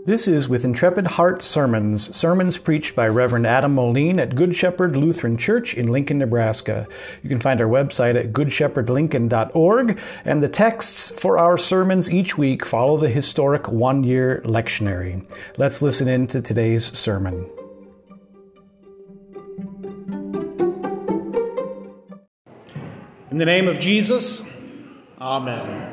This is With Intrepid Heart sermons preached by Reverend Adam Moline at Good Shepherd Lutheran Church in Lincoln, Nebraska. You can find our website at goodshepherdlincoln.org, and the texts for our sermons each week follow the historic one-year lectionary. Let's listen in to today's sermon. In the name of Jesus, Amen.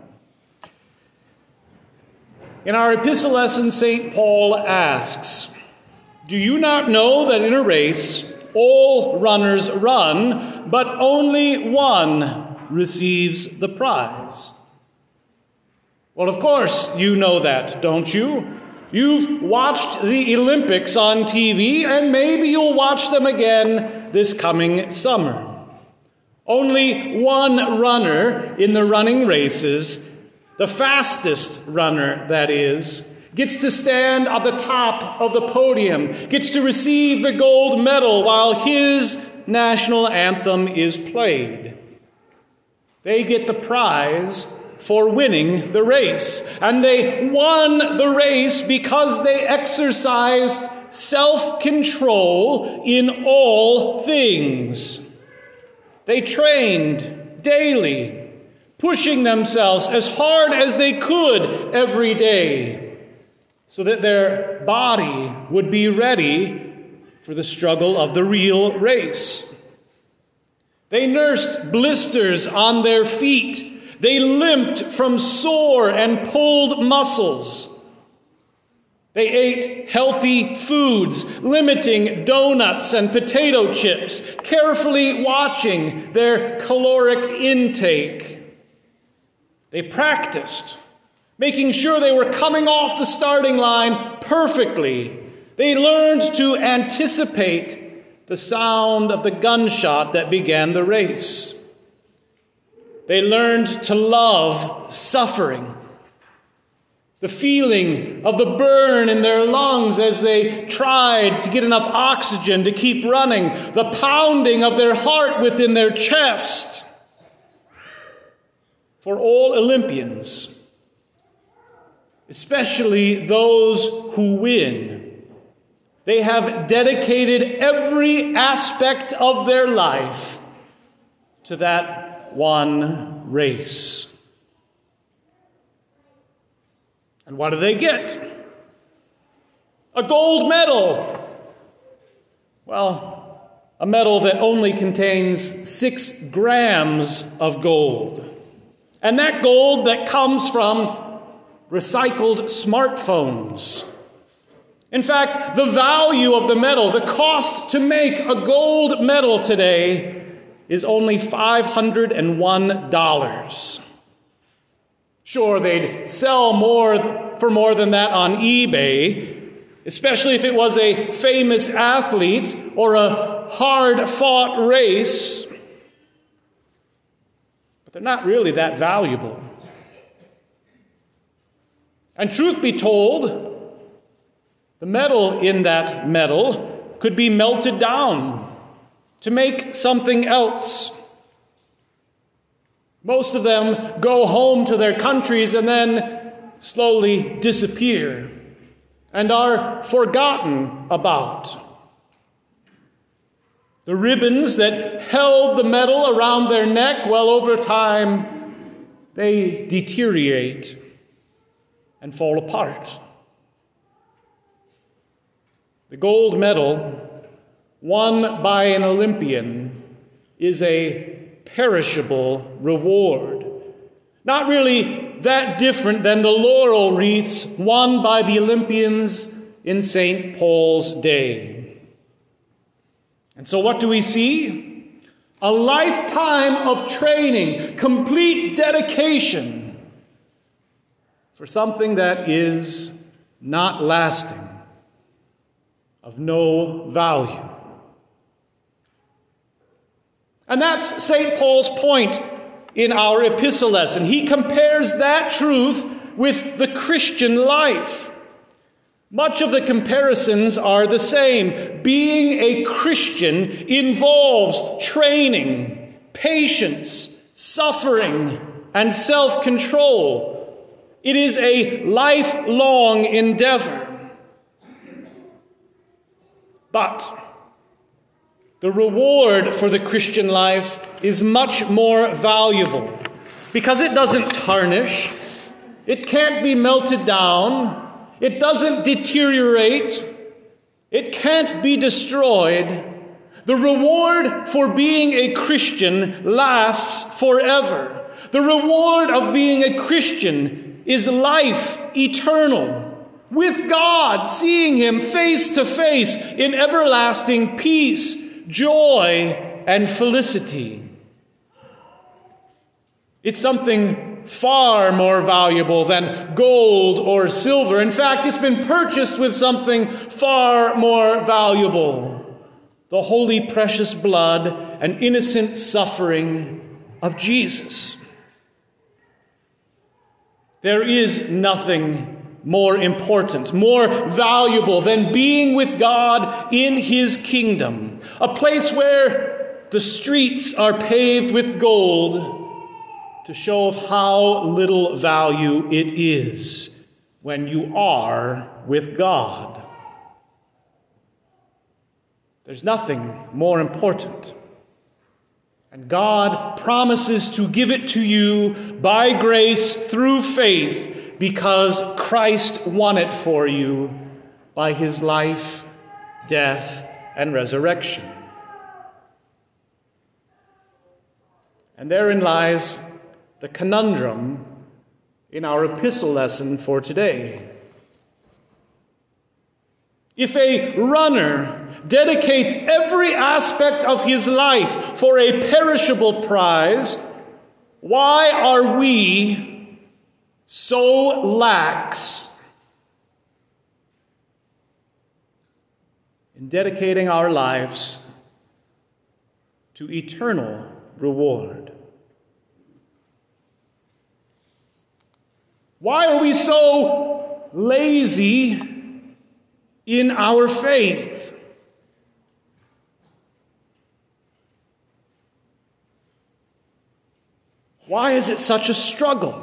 In our epistle lesson, St. Paul asks, "Do you not know that in a race all runners run, but only one receives the prize?" Well, of course you know that, don't you? You've watched the Olympics on TV, and maybe you'll watch them again this coming summer. Only one runner in the running races, the fastest runner, that is, gets to stand at the top of the podium, gets to receive the gold medal while his national anthem is played. They get the prize for winning the race. And they won the race because they exercised self-control in all things. They trained daily, pushing themselves as hard as they could every day so that their body would be ready for the struggle of the real race. They nursed blisters on their feet. They limped from sore and pulled muscles. They ate healthy foods, limiting donuts and potato chips, carefully watching their caloric intake. They practiced, making sure they were coming off the starting line perfectly. They learned to anticipate the sound of the gunshot that began the race. They learned to love suffering, the feeling of the burn in their lungs as they tried to get enough oxygen to keep running, the pounding of their heart within their chest. For all Olympians, especially those who win, they have dedicated every aspect of their life to that one race. And what do they get? A gold medal. Well, a medal that only contains 6 grams of gold. And that gold that comes from recycled smartphones. In fact, the value of the medal, the cost to make a gold medal today, is only $501. Sure, they'd sell for more than that on eBay, especially if it was a famous athlete or a hard-fought race. But they're not really that valuable. And truth be told, the metal in that medal could be melted down to make something else. Most of them go home to their countries and then slowly disappear and are forgotten about. The ribbons that held the medal around their neck, well, over time, they deteriorate and fall apart. The gold medal won by an Olympian is a perishable reward. Not really that different than the laurel wreaths won by the Olympians in St. Paul's day. And so what do we see? A lifetime of training, complete dedication for something that is not lasting, of no value. And that's St. Paul's point in our epistle lesson. He compares that truth with the Christian life. Much of the comparisons are the same. Being a Christian involves training, patience, suffering, and self-control. It is a lifelong endeavor. But the reward for the Christian life is much more valuable because it doesn't tarnish, it can't be melted down, it doesn't deteriorate, it can't be destroyed. The reward for being a Christian lasts forever. The reward of being a Christian is life eternal with God, seeing Him face to face in everlasting peace, joy, and felicity. It's something far more valuable than gold or silver. In fact, it's been purchased with something far more valuable: the holy, precious blood and innocent suffering of Jesus. There is nothing more important, more valuable than being with God in His kingdom, a place where the streets are paved with gold to show of how little value it is when you are with God. There's nothing more important. And God promises to give it to you by grace through faith, because Christ won it for you by His life, death, and resurrection. And therein lies the conundrum in our epistle lesson for today. If a runner dedicates every aspect of his life for a perishable prize, why are we so lax in dedicating our lives to eternal reward? Why are we so lazy in our faith? Why is it such a struggle?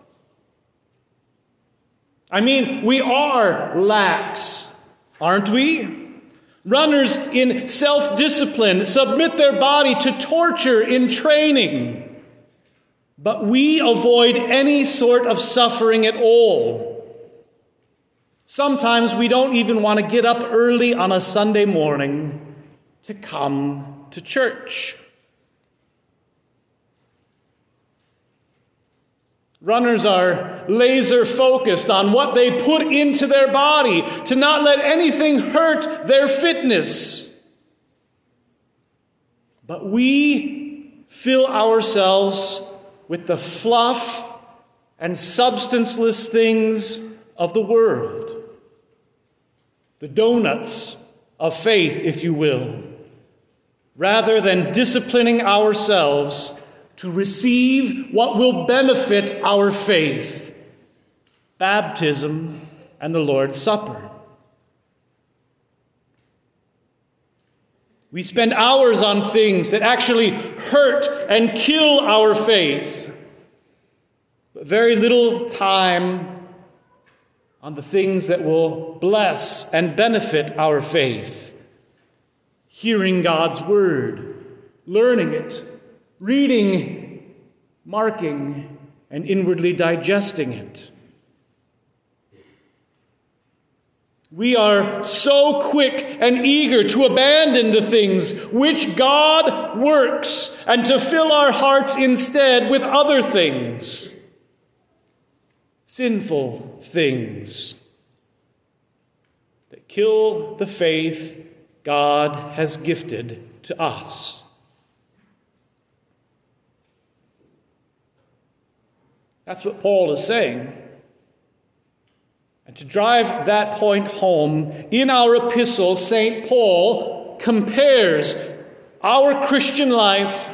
I mean, we are lax, aren't we? Runners in self-discipline submit their body to torture in training. But we avoid any sort of suffering at all. Sometimes we don't even want to get up early on a Sunday morning to come to church. Runners are laser focused on what they put into their body to not let anything hurt their fitness. But we fill ourselves with the fluff and substanceless things of the world. The donuts of faith, if you will, rather than disciplining ourselves to receive what will benefit our faith: baptism and the Lord's Supper. We spend hours on things that actually hurt and kill our faith, but very little time on the things that will bless and benefit our faith. Hearing God's word, learning it, reading, marking, and inwardly digesting it. We are so quick and eager to abandon the things which God works and to fill our hearts instead with other things, sinful things that kill the faith God has gifted to us. That's what Paul is saying. And to drive that point home, in our epistle, St. Paul compares our Christian life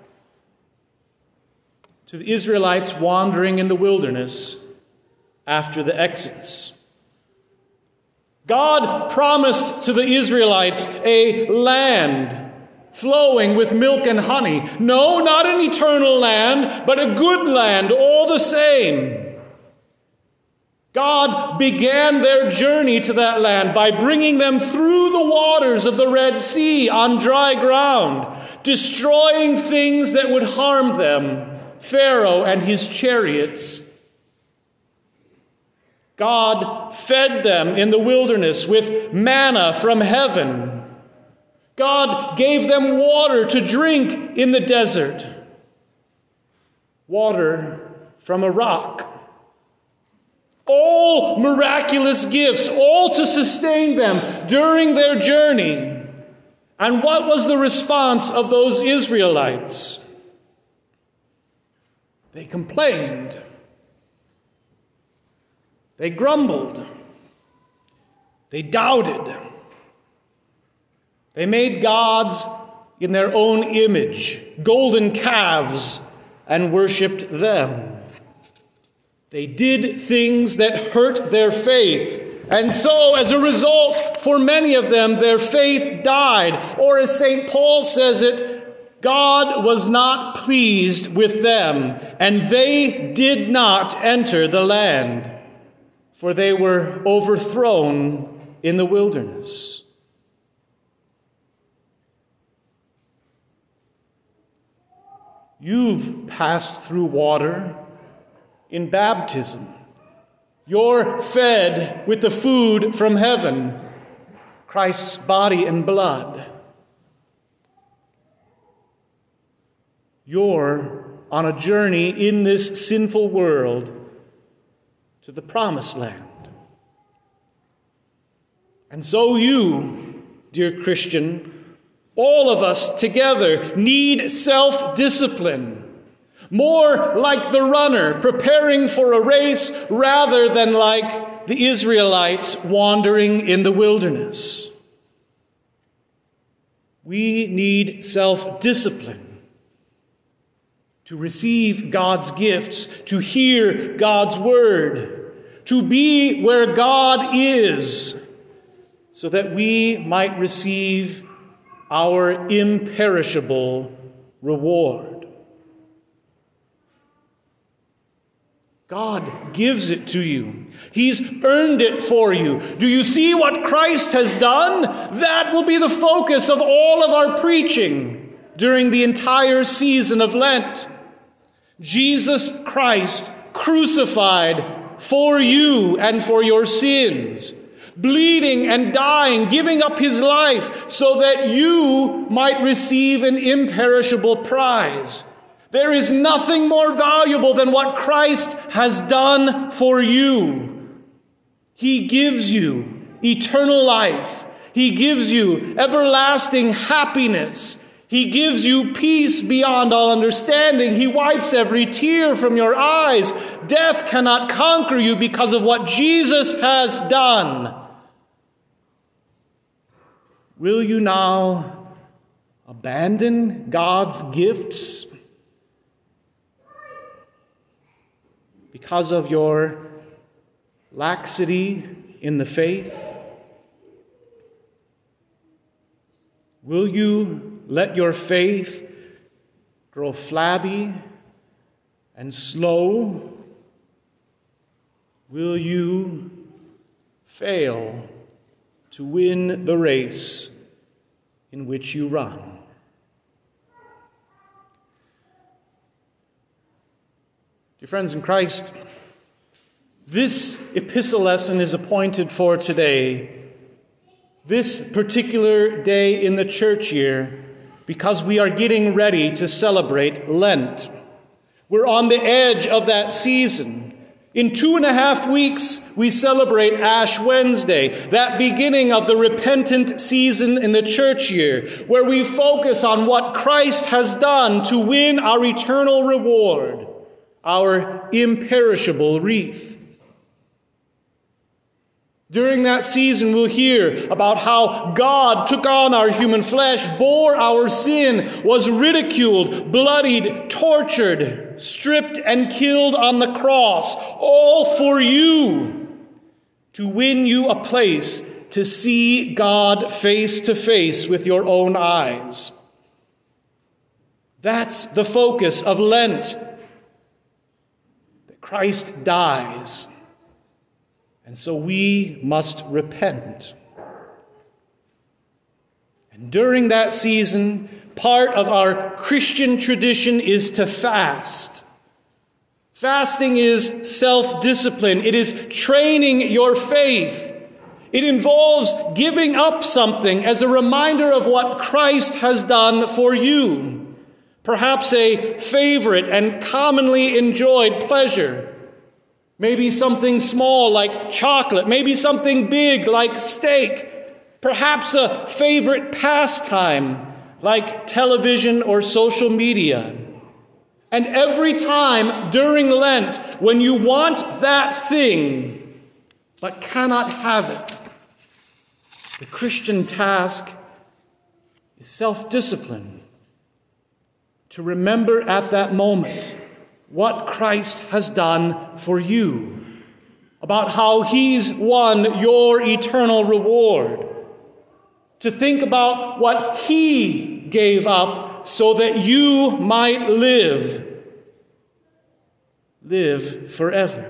to the Israelites wandering in the wilderness after the Exodus. God promised to the Israelites a land flowing with milk and honey. No, not an eternal land, but a good land all the same. God began their journey to that land by bringing them through the waters of the Red Sea on dry ground, destroying things that would harm them, Pharaoh and his chariots. God fed them in the wilderness with manna from heaven. God gave them water to drink in the desert, water from a rock. All miraculous gifts, all to sustain them during their journey. And what was the response of those Israelites? They complained. They grumbled. They doubted. They made gods in their own image, golden calves, and worshipped them. They did things that hurt their faith. And so, as a result, for many of them, their faith died. Or as St. Paul says it, God was not pleased with them, and they did not enter the land, for they were overthrown in the wilderness. You've passed through water in baptism. You're fed with the food from heaven, Christ's body and blood. You're on a journey in this sinful world to the promised land. And so you, dear Christian, all of us together need self-discipline. More like the runner preparing for a race rather than like the Israelites wandering in the wilderness. We need self-discipline to receive God's gifts, to hear God's word, to be where God is, so that we might receive our imperishable reward. God gives it to you. He's earned it for you. Do you see what Christ has done? That will be the focus of all of our preaching during the entire season of Lent. Jesus Christ crucified for you and for your sins, bleeding and dying, giving up his life so that you might receive an imperishable prize. There is nothing more valuable than what Christ has done for you. He gives you eternal life. He gives you everlasting happiness. He gives you peace beyond all understanding. He wipes every tear from your eyes. Death cannot conquer you because of what Jesus has done. Will you now abandon God's gifts because of your laxity in the faith? Will you let your faith grow flabby and slow? Will you fail to win the race in which you run? Dear friends in Christ, this epistle lesson is appointed for today, this particular day in the church year, because we are getting ready to celebrate Lent. We're on the edge of that season. In 2.5 weeks, we celebrate Ash Wednesday, that beginning of the repentant season in the church year, where we focus on what Christ has done to win our eternal reward, our imperishable wreath. During that season, we'll hear about how God took on our human flesh, bore our sin, was ridiculed, bloodied, tortured, stripped, and killed on the cross, all for you, to win you a place to see God face to face with your own eyes. That's the focus of Lent. That Christ dies, And so we must repent. And during that season, part of our Christian tradition is to fast. Fasting is self-discipline. It is training your faith. It involves giving up something as a reminder of what Christ has done for you. Perhaps a favorite and commonly enjoyed pleasure. Maybe something small like chocolate. Maybe something big like steak. Perhaps a favorite pastime like television or social media. And every time during Lent, when you want that thing but cannot have it, the Christian task is self-discipline. To remember at that moment what Christ has done for you, about how he's won your eternal reward. To think about what he gave up so that you might live forever.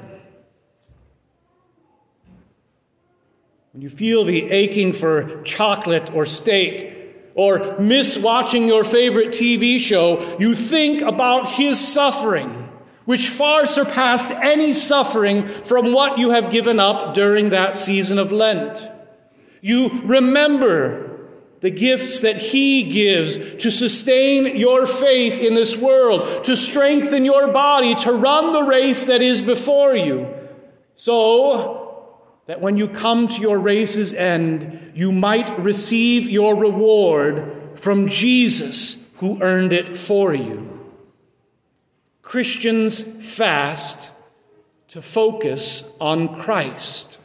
When you feel the aching for chocolate or steak, or miss watching your favorite TV show, you think about his suffering, which far surpassed any suffering from what you have given up during that season of Lent. You remember the gifts that he gives to sustain your faith in this world, to strengthen your body, to run the race that is before you, so that when you come to your race's end, you might receive your reward from Jesus, who earned it for you. Christians fast to focus on Christ.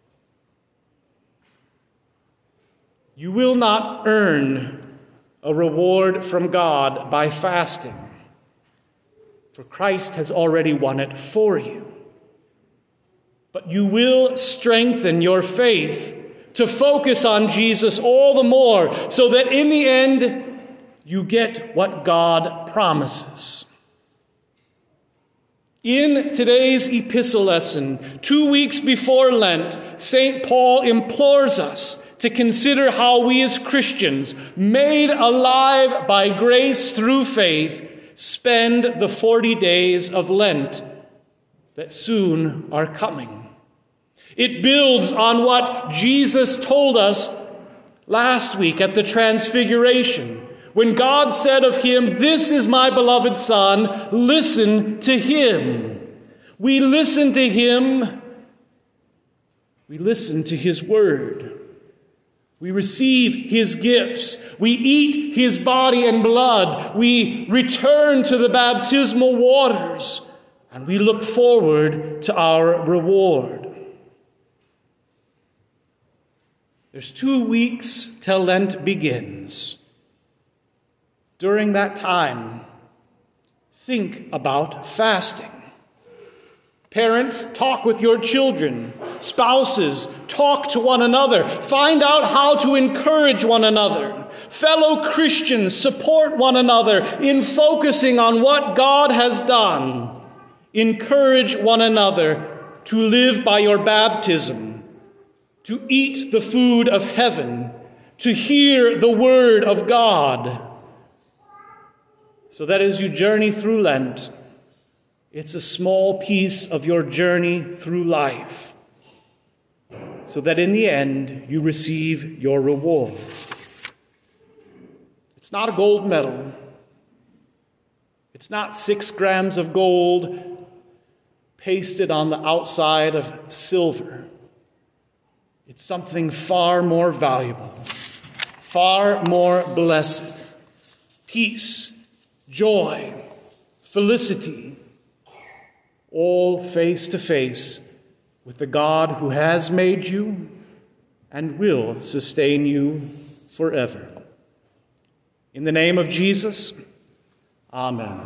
You will not earn a reward from God by fasting, for Christ has already won it for you. But you will strengthen your faith to focus on Jesus all the more, so that in the end, you get what God promises. In today's epistle lesson, 2 weeks before Lent, St. Paul implores us to consider how we as Christians, made alive by grace through faith, spend the 40 days of Lent that soon are coming. It builds on what Jesus told us last week at the Transfiguration, when God said of him, "This is my beloved Son, listen to him." We listen to him. We listen to his word. We receive his gifts. We eat his body and blood. We return to the baptismal waters, and we look forward to our reward. There's 2 weeks till Lent begins. During that time, think about fasting. Parents, talk with your children. Spouses, talk to one another. Find out how to encourage one another. Fellow Christians, support one another in focusing on what God has done. Encourage one another to live by your baptism, to eat the food of heaven, to hear the word of God, so that as you journey through Lent, it's a small piece of your journey through life, so that in the end you receive your reward. It's not a gold medal. It's not 6 grams of gold pasted on the outside of silver. It's something far more valuable, far more blessed. Peace, joy, felicity, all face to face with the God who has made you and will sustain you forever. In the name of Jesus, amen.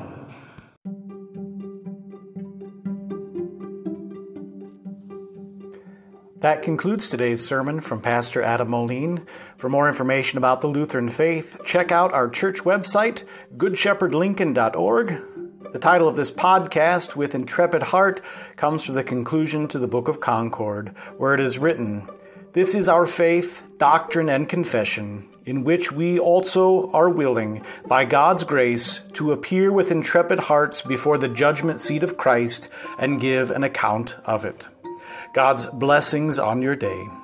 That concludes today's sermon from Pastor Adam Moline. For more information about the Lutheran faith, check out our church website, goodshepherdlincoln.org, The title of this podcast, With Intrepid Heart, comes from the conclusion to the Book of Concord, where it is written, "This is our faith, doctrine, and confession, in which we also are willing, by God's grace, to appear with intrepid hearts before the judgment seat of Christ and give an account of it." God's blessings on your day.